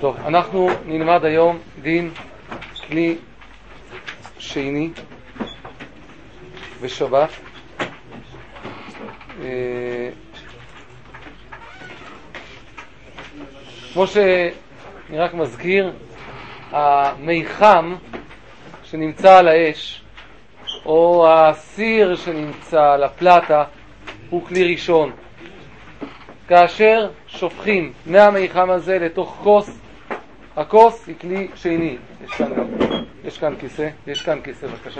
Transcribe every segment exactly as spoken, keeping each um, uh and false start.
טוב, אנחנו נלמד היום דין כלי שני בשבת. כמו שאני רק מזכיר, המיחם שנמצא על האש או הסיר שנמצא על הפלטה הוא כלי ראשון. כאשר שופכים מהמיחם הזה לתוך כוס, הכוס היא כלי שני. יש כאן, יש כאן כיסא, יש כאן כיסא, בבקשה.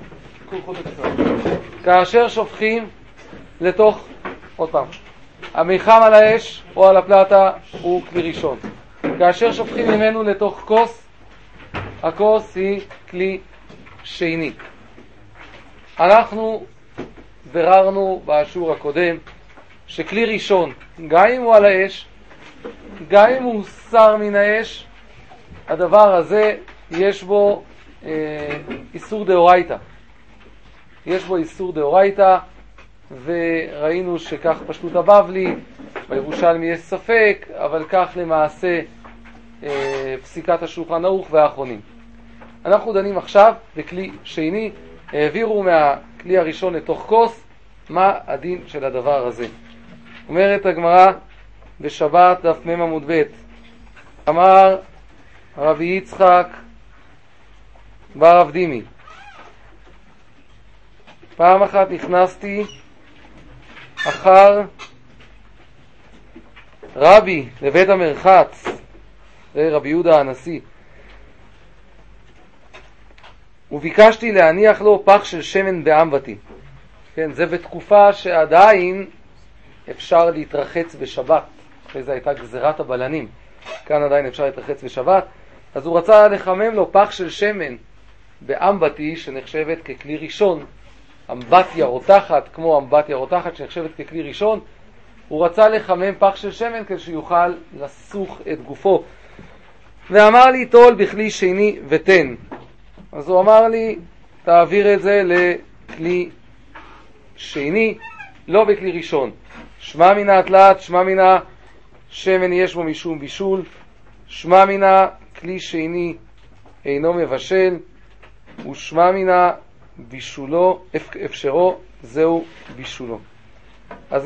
כאשר שופכים לתוך, עוד פעם, המיחם על האש או על הפלטה הוא כלי ראשון. כאשר שופכים ממנו לתוך כוס, הכוס היא כלי שני. אנחנו בררנו בשיעור הקודם שכלי ראשון, גם אם הוא על האש, גם אם הוא סר מן האש, הדבר הזה יש בו אה, איסור דאורייתא. יש בו איסור דאורייתא, וראינו שכך פשטות הבבלי, בירושלמי יש ספק, אבל כך למעשה אה, פסיקת השולחן ערוך והאחרונים. אנחנו דנים עכשיו בכלי שני, העבירו מהכלי הראשון לתוך כוס, מה הדין של הדבר הזה. אומרת הגמרא בשבת דף מ' עמוד ב', אמר רבי יצחק בר אבדימי, פעם אחת נכנסתי אחר רבי לבית המרחץ, זה רבי יהודה הנשיא, וביקשתי להניח לו פח של שמן באמבטי. כן, זה בתקופה שעדיין אפשר להתרחץ בשבת, אחרי זה הייתה גזירת הבלנים, כאן עדיין אפשר להתרחץ בשבת. אז הוא רצה לחמם לו פח של שמן באמבטי שנחשבת ככלי ראשון, אמבטיה רותחת, כמו אמבטיה רותחת שנחשבת ככלי ראשון. הוא רצה לחמם פח של שמן כדי שיוכל לסוך את גופו, ואמר לי תול בכלי שני ותן. אז הוא אמר לי תעביר את זה לכלי שני, לא בכלי ראשון. שמע מן התלת, שמע מן השמן יש בו משום בישול, שמע מן כלי שני אינו מבשל, ושמע מן בישולו, אפשרו, זהו בישולו. אז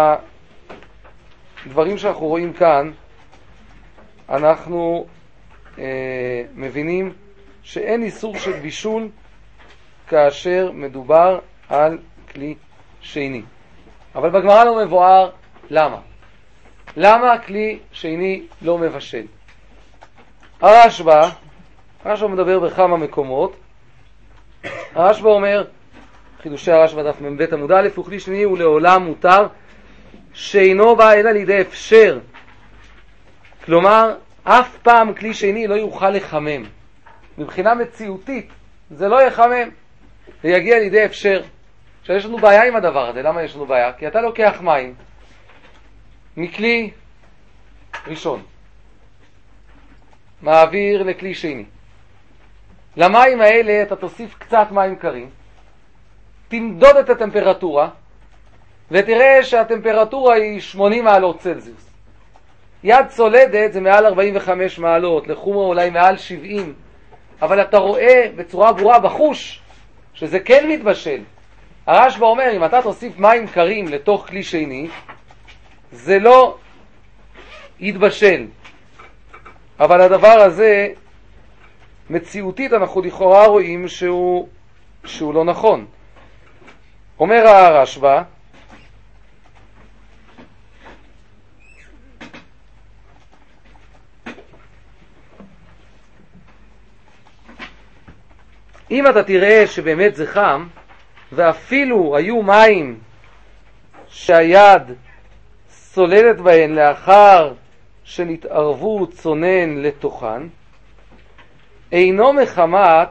מהדברים שאנחנו רואים כאן, אנחנו אה, מבינים שאין איסור של בישול כאשר מדובר על כלי שני. אבל בגמרא לא מבואר למה. למה כלי שני לא מבשל? הרשב"א, הרשב"א מדבר בכמה מקומות. הרשב"א אומר, חידושי הרשב"א דף מ"ב עמוד א', וכלי שני הוא לעולם מותר שאינו בא אלא לידי אפשר. כלומר, אף פעם כלי שני לא יוכל לחמם. מבחינה מציאותית זה לא יחמם, זה יגיע לידי אפשר. עכשיו יש לנו בעיה עם הדבר הזה. למה יש לנו בעיה? כי אתה לוקח מים מכלי ראשון, מעביר לכלי שני. למים האלה אתה תוסיף קצת מים קרים, תמדוד את הטמפרטורה ותראה שהטמפרטורה היא שמונים מעלות צלזיוס. יד צולדת זה מעל ארבעים וחמש מעלות, לחומרה אולי מעל שבעים, אבל אתה רואה בצורה ברורה בחוש שזה כן מתבשל. הרשב"א אומר, אם אתה תוסיף מים קרים לתוך כלי שני, זה לא יתבשל. אבל הדבר הזה, מציאותית אנחנו לכאורה רואים שהוא, שהוא לא נכון. אומר הרשב"א, אם אתה תראה שבאמת זה חם, ואפילו היו מים שהיד סוללת בהן לאחר שנתערבו צונן לתוכן, אינו מחמת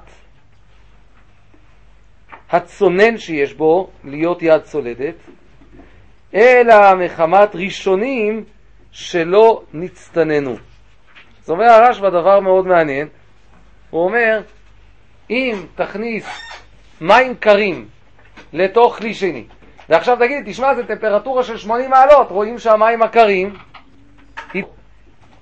הצונן שיש בו להיות יד סולדת, אלא מחמת ראשונים שלא נצטננו. זאת אומרת הרשב"א דבר מאוד מעניין. הוא אומר, אם תכניס מים קרים לתוך כלי שני, ועכשיו תגיד, תשמע, זה טמפרטורה של שמונים מעלות, רואים שהמים הקרים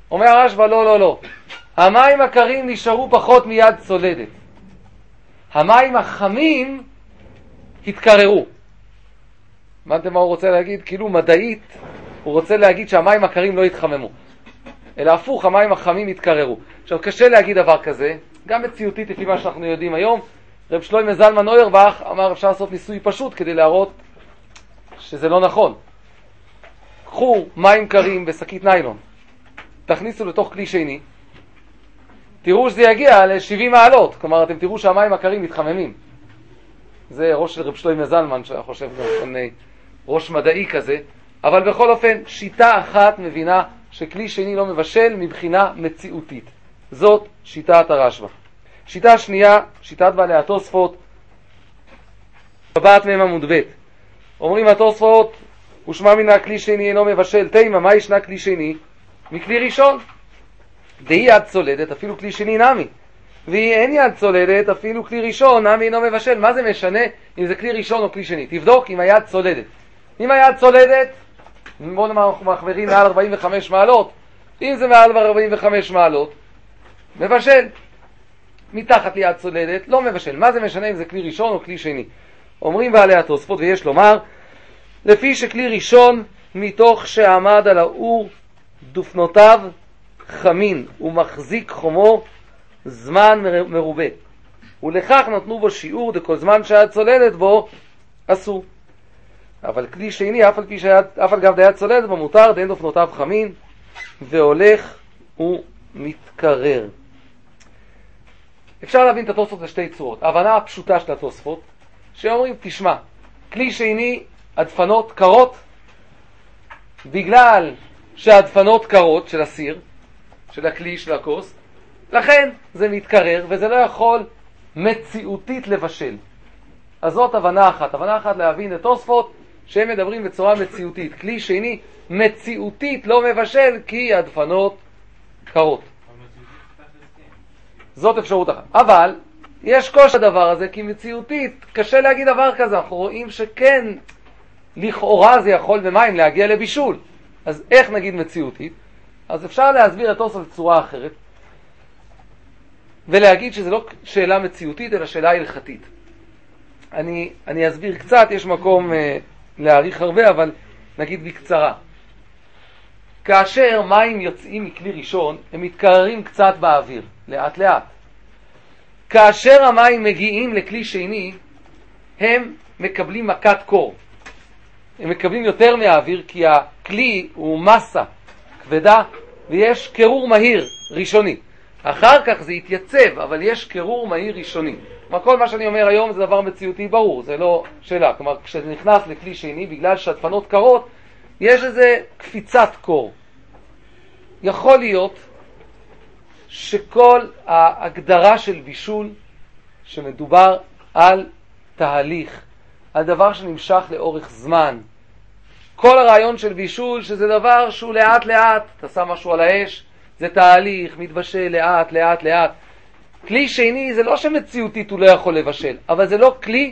אומר הרשב"א, לא, לא, לא. המים הקרים נשארו פחות מיד צולדת. המים החמים התקררו. הבנתם מה הוא רוצה להגיד? כאילו מדעית, הוא רוצה להגיד שהמים הקרים לא התחממו. אלא הפוך, המים החמים התקררו. עכשיו, קשה להגיד דבר כזה, גם מציאותית לפי מה שאנחנו יודעים היום. רב שלמה זלמן אוירבך אמר אפשר לעשות ניסוי פשוט כדי להראות שזה לא נכון. קחו מים קרים בשקית ניילון, תכניסו לתוך כלי שני, תראו שזה יגיע ל-שבעים מעלות, כלומר אתם תראו שהמים הקרים מתחממים. זה ראש של רב שלמה זלמן, שאני חושב גם ראש מדעי כזה, אבל בכל אופן שיטה אחת מבינה שכלי שני לא מבשל מבחינה מציאותית. זאת שיטת הרשב"א. שיטה שנייה, שיטת בעלי התוספות, בבת מהם עמוד ב'. אומרים התוספות, ושמע מן הכלי שני אינו מבשל, תימה, מה ישנה כלי שני? מכלי ראשון. דהי יד צולדת, אפילו כלי שני נמי. והיא אין יד צולדת, אפילו כלי ראשון, נמי אינו מבשל. מה זה משנה אם זה כלי ראשון או כלי שני? תבדוק אם היד צולדת. אם היד צולדת, בואו נאמר אנחנו מחברים מעל ארבעים וחמש מעלות. אם זה מעל ארבעים וחמש מעלות, מבשל. מתחת ליד צולדת, לא מבשל. מה זה משנה אם זה כלי ראשון או כלי שני? אומרים בעלי התוספות, ויש לומר, לפי שכלי ראשון, מתוך שעמד על האור דופנותיו חמין, ומחזיק חומו זמן מרובה. ולכך נתנו בו שיעור דכל זמן שהיד צולדת בו, אסור. אבל כלי שני, אף על פי שהיד, אף על גב דיד צולדת בו, מותר דין דופנותיו חמין, והולך ומתקרר. אפשר להבין את התוספות לשתי צורות. ההבנה הפשוטה של התוספות, שאומרים, תשמע, כלי שני, הדפנות קרות, בגלל שהדפנות קרות של הסיר, של הכלי, של הכוס, לכן זה מתקרר, וזה לא יכול מציאותית לבשל. אז זאת הבנה אחת. הבנה אחת להבין את התוספות, שהם מדברים בצורה מציאותית. כלי שני, מציאותית לא מבשל, כי הדפנות קרות. זאת אפשרות אחת. אבל יש קושי הדבר הזה, כי מציאותית קשה להגיד דבר כזה. אנחנו רואים שכן, לכאורה זה יכול במים להגיע לבישול. אז איך נגיד מציאותית? אז אפשר להסביר את התוספות בצורה אחרת, ולהגיד שזה לא שאלה מציאותית, אלא שאלה הלכתית. אני, אני אסביר קצת, יש מקום אה, להאריך הרבה, אבל נגיד בקצרה. כאשר מים יוצאים מכלי ראשון, הם מתקררים קצת באוויר, לאט לאט. כאשר המים מגיעים לכלי שני, הם מקבלים מכת קור. הם מקבלים יותר מהאוויר, כי הכלי הוא מסה כבדה, ויש קירור מהיר ראשוני. אחר כך זה יתייצב, אבל יש קירור מהיר ראשוני. כלומר, כל מה שאני אומר היום זה דבר מציאותי ברור, זה לא שאלה. כלומר, כשזה נכנס לכלי שני, בגלל שהדפנות קרות, יש איזה קפיצת קור. יכול להיות שכל ההגדרה של בישול, שמדובר על תהליך, על דבר שנמשך לאורך זמן, כל הרעיון של בישול שזה דבר שהוא לאט לאט, אתה שם משהו על האש, זה תהליך, מתבשל לאט לאט לאט. כלי שני זה לא שמציאותית הוא לא יכול לבשל, אבל זה לא כלי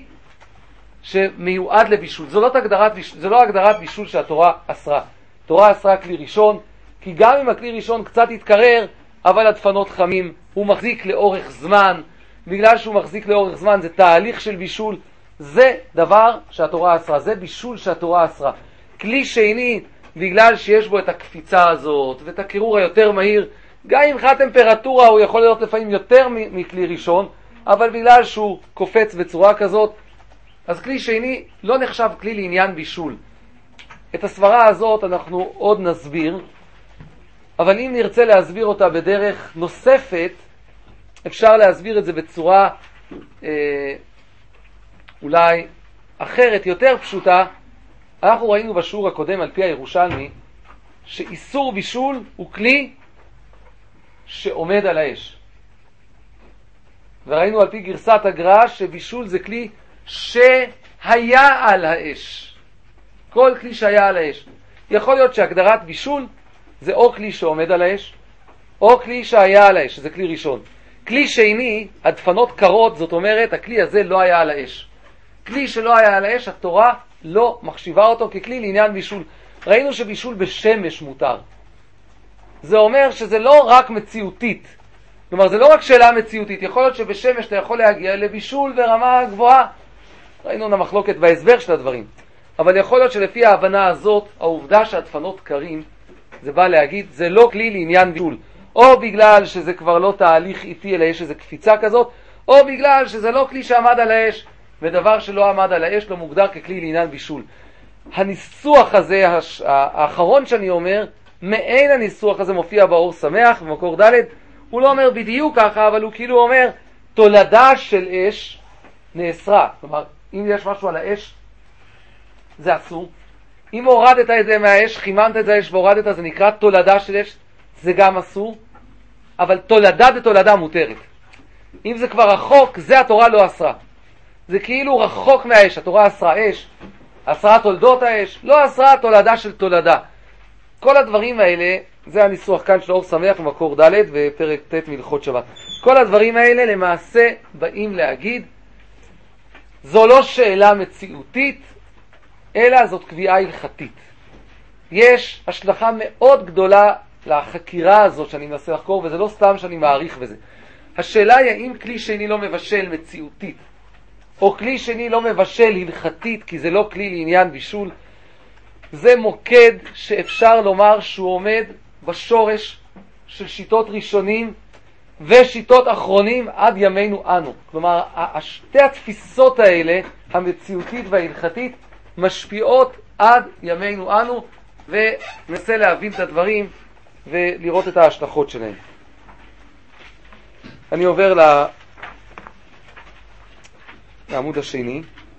שמיועד לבישול. זו לא הגדרת, זו לא הגדרת בישול שהתורה אסרה. התורה אסרה כלי ראשון, כי גם אם הכלי ראשון קצת יתקרר, אבל הדפנות חמים, הוא מחזיק לאורך זמן. בגלל שהוא מחזיק לאורך זמן, זה תהליך של בישול. זה דבר שהתורה אסרה, זה בישול שהתורה אסרה. כלי שני, בגלל שיש בו את הקפיצה הזאת, ואת הקירור היותר מהיר, גם אם מבחינת טמפרטורה הוא יכול להיות לפעמים יותר מכלי ראשון, אבל בגלל שהוא קופץ בצורה כזאת, אז כלי שני לא נחשב כלי לעניין בישול. את הסברה הזאת אנחנו עוד נסביר, אבל אם נרצה להסביר אותה בדרך נוספת, אפשר להסביר את זה בצורה אה, אולי אחרת, יותר פשוטה. אנחנו ראינו בשיעור הקודם על פי הירושלמי, שאיסור בישול הוא כלי שעומד על האש. וראינו על פי גרסת הגר"א שבישול זה כלי שהיה על האש. כל כלי שהיה על האש. יכול להיות שהגדרת בישול זה או כלי שעומד על האש, או כלי שהיה על האש, שזה כלי ראשון. כלי שני, הדפנות קרות, זאת אומרת, הכלי הזה לא היה על האש. כלי שלא היה על האש, התורה לא מחשיבה אותו ככלי לעניין בישול. ראינו שבישול בשמש מותר. זה אומר שזה לא רק מציאותית. כלומר, זה לא רק שאלה מציאותית. יכול להיות שבשמש אתה יכול להגיע לבישול ברמה גבוהה. ראינו למחלוקת בהסבר של הדברים. אבל יכול להיות שלפי ההבנה הזאת, העובדה שהדפנות קרים, זה בא להגיד, זה לא כלי לעניין בישול. או בגלל שזה כבר לא תהליך איטי, אלא יש איזו קפיצה כזאת, או בגלל שזה לא כלי שעמד על האש, ודבר שלא עמד על האש לא מוגדר ככלי לעניין בישול. הניסוח הזה, האחרון שאני אומר, מעין הניסוח הזה מופיע באור שמח, במקור ד', הוא לא אומר בדיוק ככה, אבל הוא כאילו אומר, תולדה של אש נאסרה. כלומר, אם יש משהו על האש, זה אסור. אם הורדת את זה מהאש, חיממת את האש והורדת, זה נקרא תולדה של אש, זה גם אסור. אבל תולדה בתולדה מותרת. אם זה כבר רחוק, זה התורה לא אסרה. זה כאילו רחוק מהאש, התורה אסרה אש, אסרה תולדות האש, לא אסרה תולדה של תולדה. כל הדברים האלה, זה הניסוח כאן של אור שמח במקור ד' ופרק ט' מלכות שבת. כל הדברים האלה למעשה באים להגיד, זו לא שאלה מציאותית, אלא זאת קביעה הלכתית. יש השלכה מאוד גדולה לחקירה הזאת שאני מנסה לחקור, וזה לא סתם שאני מעריך בזה. השאלה היא האם כלי שני לא מבשל מציאותית, או כלי שני לא מבשל הלכתית, כי זה לא כלי לעניין בישול. זה מוקד שאפשר לומר שהוא עומד בשורש של שיטות ראשונים ושיטות אחרונים עד ימינו אנו. כלומר, שתי התפיסות האלה, המציאותית וההלכתית, משפיעות עד ימינו אנו, וננסה להבין את הדברים ולראות את ההשלכות שלהם. אני עובר לעמוד השני.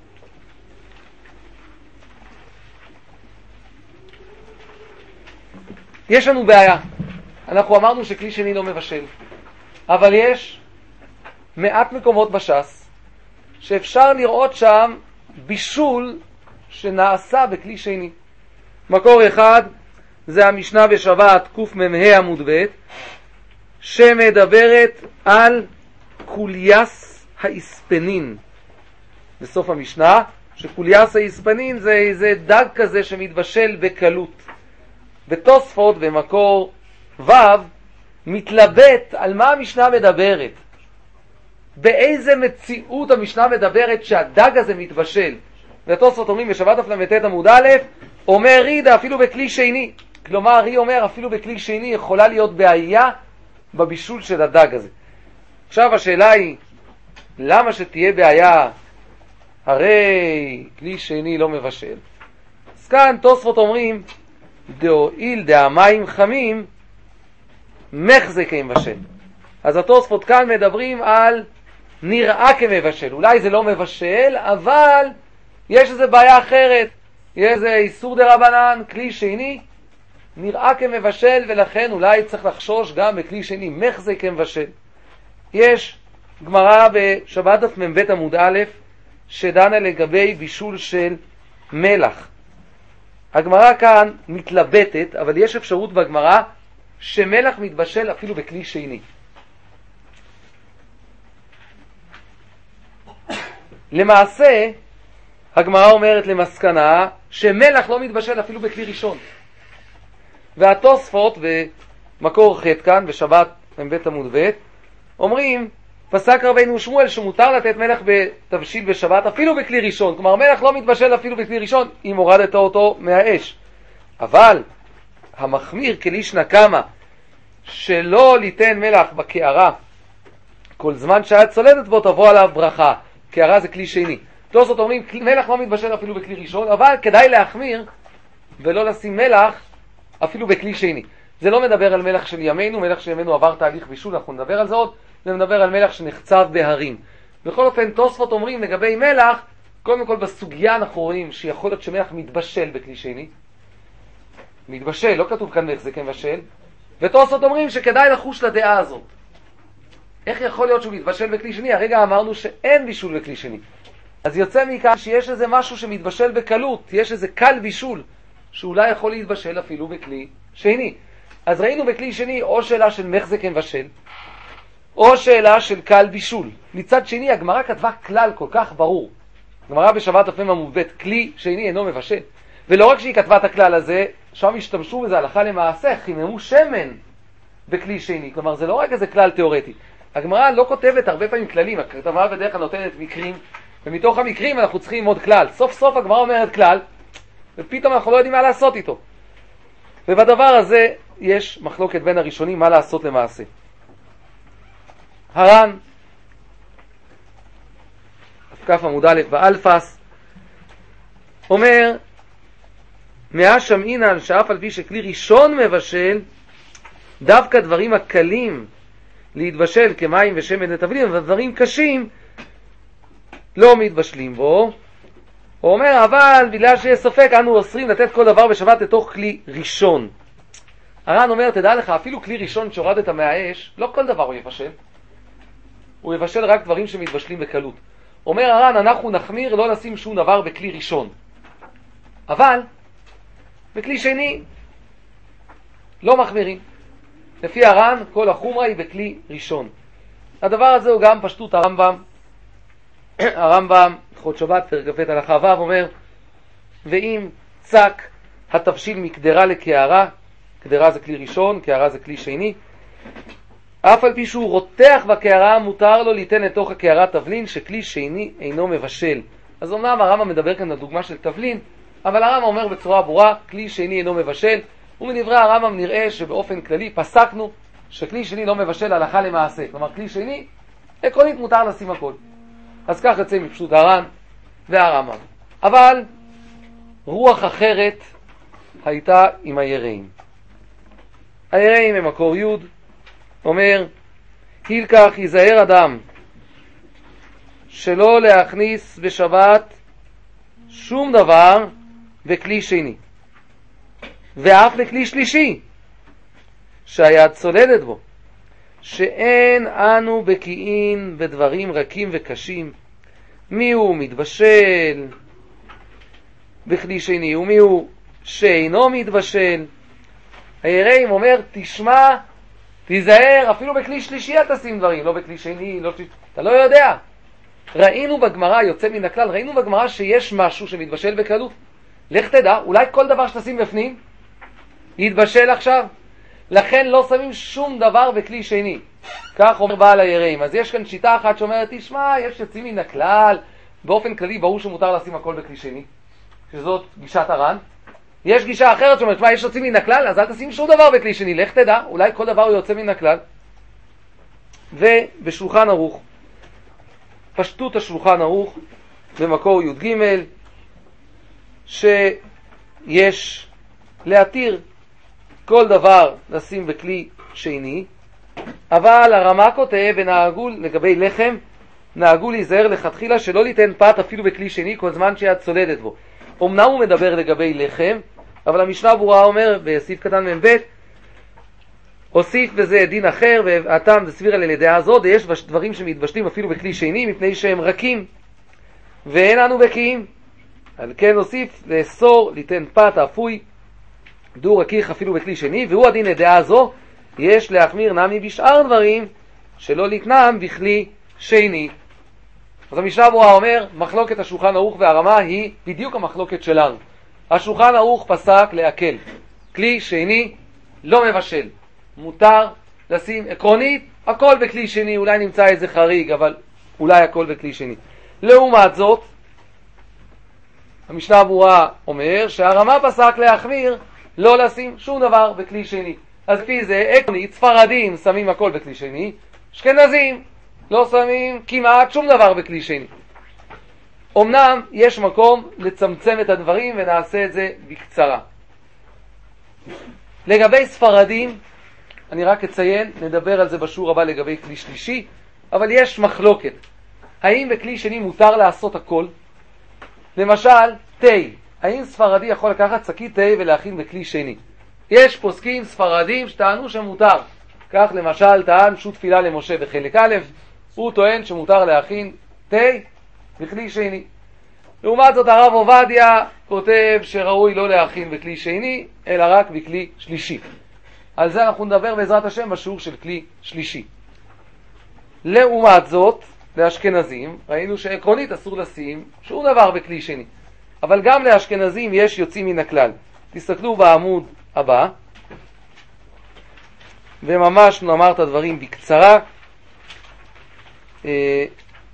יש לנו בעיה. אנחנו אמרנו שכלי שני לא מבשל, אבל יש מעט מקומות בש"ס שאפשר לראות שם בישול שנעשה בכלי שני. מקור אחד זה המשנה בשבת קמ"ה עמוד ב', שמדברת על קולייס האספנין. בסוף המשנה, שקולייס האספנין זה איזה דג כזה שמתבשל בקלות. בתוספות במקור ו' מתלבט על מה המשנה מדברת. באיזה מציאות המשנה מדברת שהדג הזה מתבשל. והתוספות אומרים בשבת הפלמ"ט עמוד א', אומר רידה אפילו בכלי שני. כלומר, היא אומר אפילו בכלי שני יכולה להיות בעיה בבישול של הדג הזה. עכשיו השאלה היא, למה שתהיה בעיה? הרי כלי שני לא מבשל. אז כאן תוספות אומרים, דאויל דהמים חמים, מחזק כמבשל. אז התוספות כאן מדברים על נראה כמבשל. אולי זה לא מבשל, אבל יש איזו בעיה אחרת. יש איזה איסור דרבנן, כלי שני, נראה כמבשל, ולכן אולי צריך לחשוש גם בכלי שני, מחזק כמבשל. יש גמרא בשבת דף מ"ב עמוד א', שדנה לגבי בישול של מלח. הגמרא כאן מתלבטת, אבל יש אפשרות בגמרא שמלח מתבשל אפילו בכלי שני. למעשה, הגמרא אומרת למסקנה שמלח לא מתבשל אפילו בכלי ראשון. והתוספות במקור ח' כאן בשבת מ"ב עמוד ב' אומרים, פסק רבינו שמואל שמותר לתת מלח בתבשיל בשבת אפילו בכלי ראשון. כלומר, מלח לא מתבשל אפילו בכלי ראשון אם הורדת אותו מהאש. אבל המחמיר כלישנא קמא שלא ליתן מלח בקערה כל זמן שאת צולדת בו תבוא עליו ברכה. קערה זה כלי שני. תוספות אומרים מלח לא מתבשל אפילו בכלי ראשון, אבל כדאי להחמיר ולא לשים מלח אפילו בכלי שני. זה לא מדבר על מלח של ימינו, מלח של ימינו עבר תהליך בישול, אנחנו נדבר על זה עוד. זה מדבר על מלח שנחצב בהרים. בכל אופן, תוספות אומרים לגבי מלח, קודם כל בסוגיה אנחנו רואים שיכול להיות שמלח מתבשל בכלי שני. מתבשל, לא כתוב כאן איך זה כן מבשל. ותוספות אומרים שכדאי לחוש לדעה הזאת. איך יכול להיות שהוא מתבשל בכלי שני? הרגע אמרנו שאין בישול בכלי שני. אז יוצא מכאן שיש איזה משהו שמתבשל בקלות, יש איזה קל בישול, שאולי יכול להתבשל אפילו בכלי שני. אז ראינו בכלי שני או שאלה של מחזק מבשל, או שאלה של קל בישול. מצד שני, הגמרא כתבה כלל כל כך ברור. הגמרא בשבת דף עמוד ב', כלי שני אינו מבשל. ולא רק שהיא כתבה את הכלל הזה, שם השתמשו בזה הלכה למעשה, חיממו שמן בכלי שני. כלומר, זה לא רק איזה כלל תיאורטי. הגמרא לא כותבת הרבה פעמים כללים, הכתבה בדרך כלל נותנת מקרים, ומתוך המקרים אנחנו צריכים ללמוד כלל. סוף סוף הגמרא אומרת כלל, ופתאום אנחנו לא יודעים מה לעשות איתו. ובדבר הזה יש מחלוקת בין הראשונים מה לעשות למעשה. הר"ן, כף עמוד א' באלפס, אומר, מאה שמעינן שאף על פי שכלי ראשון מבשל, דווקא דברים הקלים להתבשל כמים ושמן לתבלין, ודברים קשים לא מתבשלים בו. הוא אומר, אבל בגלל שיש ספק, אנו אוסרים לתת כל דבר בשבת לתוך כלי ראשון. הר"ן אומר, תדע לך, אפילו כלי ראשון שהורדת מהאש, לא כל דבר הוא יבשל. הוא יבשל רק דברים שמתבשלים בקלות. אומר הר"ן, אנחנו נחמיר לא לשים שום דבר בכלי ראשון. אבל בכלי שני לא מחמירים. לפי הר"ן, כל החומרה היא בכלי ראשון. הדבר הזה הוא גם פשטות הרמב"ם. הרמב"ם, חוד שבת, פרק כ"ט הלכה ו', אומר, ואם צק התבשיל מקדרה לקערה, קדרה זה כלי ראשון, קערה זה כלי שני, אף על פי שהוא רותח בקערה, מותר לו ליתן לתוך הקערה תבלין שכלי שני אינו מבשל. אז אמנם הרמב"ם מדבר כאן על דוגמה של תבלין, אבל הרמב"ם אומר בצורה ברורה, כלי שני אינו מבשל, ומדברי הרמב"ם נראה שבאופן כללי פסקנו שכלי שני לא מבשל הלכה למעשה. כלומר, כלי שני, עקרונית מותר לשים הכל. אז כך יוצא מפשוט הר"ן והרמב"ם. אבל רוח אחרת הייתה עם היראים. היראים הם מקור י', אומר, הילקח יזהר אדם שלא להכניס בשבת שום דבר בכלי שני, ואף לכלי שלישי שהיד צולדת בו, שאין אנו בקיאים בדברים רכים וקשים, מי הוא מתבשל בכלי שני ומי הוא שאינו מתבשל. היראים אומר, תשמע, תיזהר, אפילו בכלי שלישי אל תשים דברים, לא בכלי שני, לא שלישי, אתה לא יודע. ראינו בגמרא, יוצא מן הכלל, ראינו בגמרא שיש משהו שמתבשל בקלות. לך תדע, אולי כל דבר שתשים בפנים יתבשל עכשיו. לכן לא שמים שום דבר בכלי שני. כך אומר בעל היראים. אז יש כאן שיטה אחת שאומרת, תשמע, יש יוצאים מן הכלל, באופן כללי ברור שמותר לשים הכל בכלי שני, שזאת גישת הר"ן. יש גישה אחרת שאומרת, מה, יש יוצאים מן הכלל, אז אל תשים שום דבר בכלי שני, לך תדע, אולי כל דבר הוא יוצא מן הכלל. ובשולחן ערוך, פשטות השולחן ערוך במקור י"ג, שיש להתיר כל דבר לשים בכלי שני, אבל הרמה כותב ונהגו לגבי לחם, נהגו להיזהר לכתחילה שלא ליתן פת אפילו בכלי שני כל זמן שיד צולדת בו. אמנם הוא מדבר לגבי לחם, אבל המשנה ברורה אומר בסעיף קטן מב' הוסיף בזה דין אחר, והטעם זה סביר על ידי הזאת, ויש דברים שמתבשלים אפילו בכלי שני מפני שהם רכים ואין אנו בקיאים, על כן הוסיף לאסור ליתן פת אפוי דו רקיך אפילו בכלי שני, והוא הדין לדעה זו, יש להחמיר נמי בשאר דברים שלא לתנם בכלי שני. אז המשנה ברורה אומר, מחלוקת השולחן ערוך והרמה היא בדיוק המחלוקת שלנו. השולחן ערוך פסק להקל, כלי שני לא מבשל, מותר לשים עקרונית הכל בכלי שני, אולי נמצא איזה חריג, אבל אולי הכל בכלי שני. לעומת זאת, המשנה ברורה אומר שהרמה פסק להחמיר לא לשים שום דבר בכלי שני. אז לפי זה עקרונית ספרדים שמים הכל בכלי שני, אשכנזים לא שמים כמעט שום דבר בכלי שני. אמנם יש מקום לצמצם את הדברים ונעשה את זה בקצרה. לגבי ספרדים, אני רק אציין, נדבר על זה בשיעור הבא לגבי כלי שלישי, אבל יש מחלוקת. האם בכלי שני מותר לעשות הכל? למשל, תה. האם ספרדי יכול לקחת שקית תה ולהכין בכלי שני? יש פוסקים ספרדים שטענו שמותר. כך למשל טען שו"ת תפילה למשה בחלק א', הוא טוען שמותר להכין תה בכלי שני. לעומת זאת הרב עובדיה כותב שראוי לא להכין בכלי שני, אלא רק בכלי שלישי. על זה אנחנו נדבר בעזרת השם בשיעור של כלי שלישי. לעומת זאת, לאשכנזים, ראינו שעקרונית אסור לשים שום דבר בכלי שני. אבל גם לאשכנזים יש יוצאים מן הכלל. תסתכלו בעמוד הבא. וממש נאמר את הדברים בקצרה. אה,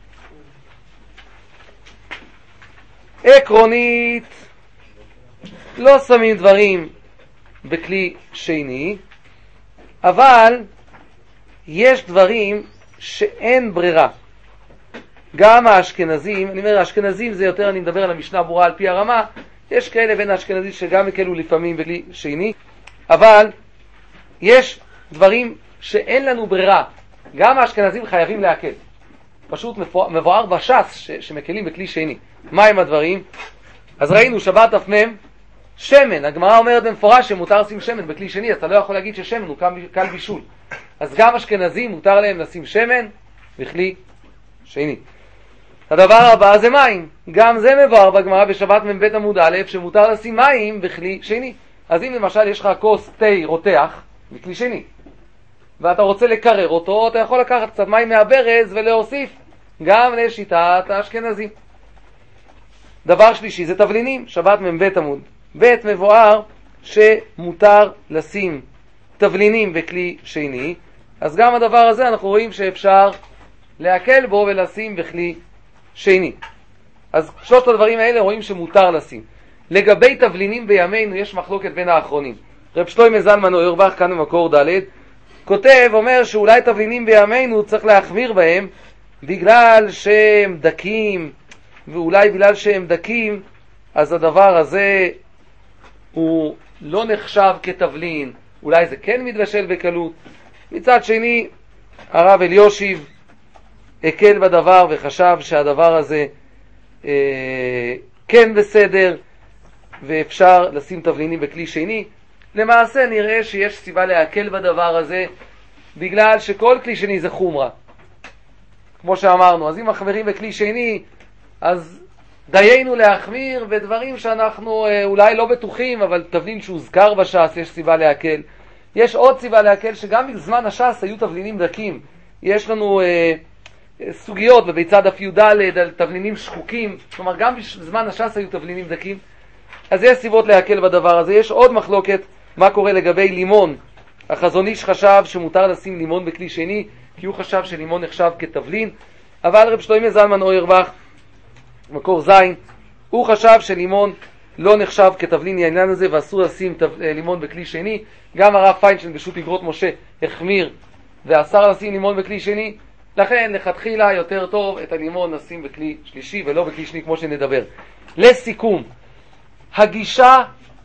עקרונית, לא שמים דברים בכלי שני, אבל יש דברים שאין ברירה. גם האשכנזים, אני אומר האשכנזים זה יותר, אני מדבר על המשנה ברורה על פי הרמה, יש כאלה בין האשכנזים שגם הקלו לפעמים בכלי שני, אבל יש דברים שאין לנו ברירה. גם האשכנזים חייבים להקל. פשוט מבואר בש"ס ש- שמקלים בכלי שני. מה הם הדברים? אז ראינו שבת אפמם, שמן. הגמרא אומרת במפורש שמותר לשים שמן בכלי שני, אז אתה לא יכול להגיד ששמן הוא קל בישול. אז גם אשכנזים מותר להם לשים שמן בכלי שני. הדבר הבא זה מים. גם זה מבואר בגמרא בשבת מבית עמוד א' שמותר לשים מים בכלי שני. אז אם למשל יש לך כוס תה רותח בכלי שני, ואתה רוצה לקרר אותו, אתה יכול לקחת קצת מים מהברז ולהוסיף גם לשיטת האשכנזים. דבר שלישי זה תבלינים, שבת מבית עמוד ב' מבואר שמותר לשים תבלינים בכלי שני, אז גם הדבר הזה אנחנו רואים שאפשר להקל בו ולשים בכלי שני. אז שלושת הדברים האלה רואים שמותר לשים. לגבי תבלינים בימינו יש מחלוקת בין האחרונים. רב שלמה זלמן אוירבך כאן במקור ד' כותב, אומר שאולי תבלינים בימינו צריך להחמיר בהם בגלל שהם דקים, ואולי בגלל שהם דקים אז הדבר הזה הוא לא נחשב כתבלין, אולי זה כן מתבשל בקלות. מצד שני הרב אליושיב הקל בדבר וחשב שהדבר הזה אה, כן בסדר ואפשר לשים תבלינים בכלי שני. למעשה נראה שיש סיבה להקל בדבר הזה בגלל שכל כלי שני זה חומרה, כמו שאמרנו. אז אם מחמירים בכלי שני אז דיינו להחמיר בדברים שאנחנו אה, אולי לא בטוחים, אבל תבלין שהוזכר בש"ס יש סיבה להקל. יש עוד סיבה להקל שגם בזמן הש"ס היו תבלינים דקים. יש לנו אה, סוגיות בביצה דף י"ד על תבלינים שחוקים, כלומר גם בזמן הש"ס היו תבלינים דקים. אז יש סיבות להקל בדבר הזה. יש עוד מחלוקת מה קורה לגבי לימון. החזון איש חשב שמותר לשים לימון בכלי שני כי הוא חשב שלימון נחשב כתבלין, אבל רב שלמה זלמן אוירבך מקור זין הוא חשב שלימון לא נחשב כתבלין העניין הזה ואסור לשים תב... לימון בכלי שני. גם הרב פיינשטיין בשו"ת איגרות משה החמיר ואסר לשים לימון בכלי שני, לכן לכתחילה יותר טוב את הלימון נשים בכלי שלישי ולא בכלי שני כמו שנדבר. לסיכום, הגישה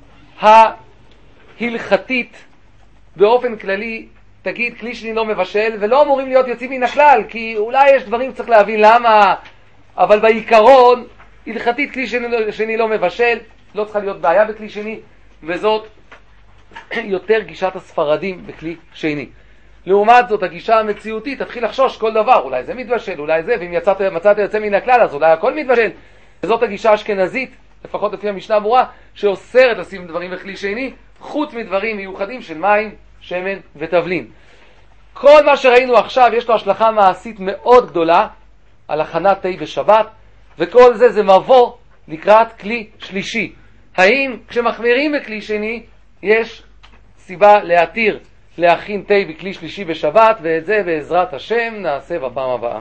ההלכתית באופן כללי תגיד כלי שני לא מבשל ולא אמורים להיות יוצאים מן הכלל, כי אולי יש דברים צריך להבין למה, אבל בעיקרון הלכתית כלי שני, שני לא מבשל, לא צריכה להיות בעיה בכלי שני, וזאת יותר גישת הספרדים בכלי שני. לעומת זאת הגישה המציאותית תתחיל לחשוש כל דבר, אולי זה מתבשל, אולי זה, ואם יצאת, מצאת יוצא מן הכלל אז אולי הכל מתבשל. וזאת הגישה האשכנזית, לפחות לפי המשנה ברורה, שאוסרת לשים דברים בכלי שני חוץ מדברים מיוחדים של מים, שמן ותבלין. כל מה שראינו עכשיו יש לו השלכה מעשית מאוד גדולה על הכנת תה בשבת, וכל זה זה מבוא לקראת כלי שלישי. האם כשמחמירים בכלי שני יש סיבה להתיר להכין תה בכלי שלישי בשבת, ואת זה בעזרת השם נעשה בפעם הבאה.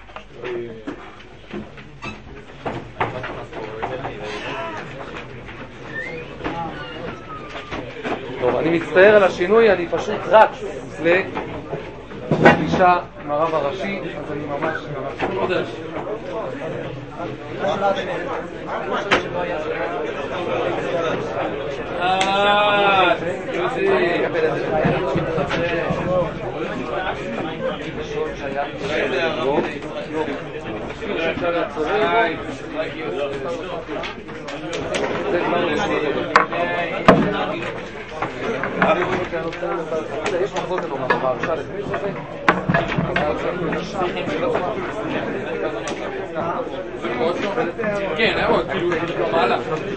טוב, אני מצטער על השינוי, אני פשוט רץ לפגישה עם הרב הראשי, אז אני ממש רץ. אה, יוזי. יש מחלוקת או מה, אפשר להסביר את זה? כן, מאוד, כאילו, מעלה.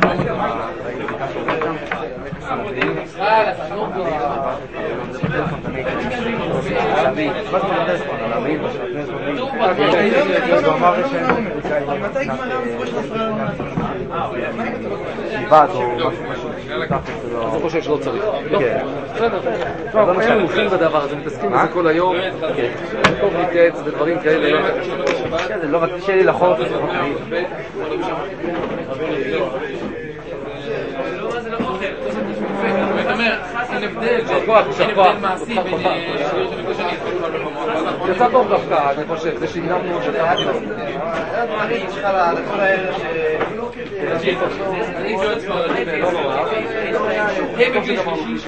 אני חושב שלא צריך. בסדר, גם הם מומחים בדבר הזה, מתעסקים בזה כל היום. טוב להתייעץ בדברים כאלה. זה לא רק קשה לי לחוף. זאת אומרת, אין הבדל, אין הבדל מעשי בין שיעור של נפגש אני אתחיל במקומות. יצא טוב דווקא, אני חושב, זה שהגנבנו אותך. אני צריכה לכל האלה ש... אני שואל כבר, הם בגיל שלישי.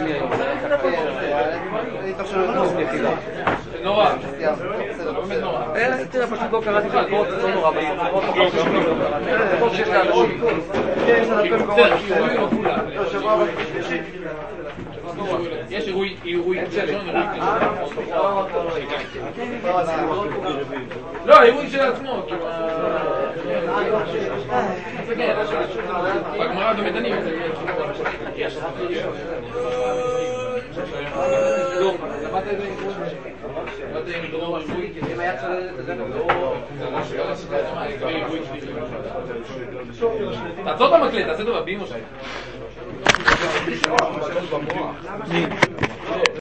אני תחשוב את יחידה. זה נורא. באמת נורא. תראה, פשוט לא קראתי שהקורות זה לא נורא, בסופרות פחות חשובים. זה טוב שיש לאנשים. כן, זה נותן קורות. יש אירועי, אירועי ראשון, אירועי לא, אירועי של עצמו, כאילו... בגמרא במדנים זה יהיה... לא, למדת את זה? למדת עם דרור אירועי? אם היה צולל את זה תעצור את המקלט, תעשה טובה, בימו שלי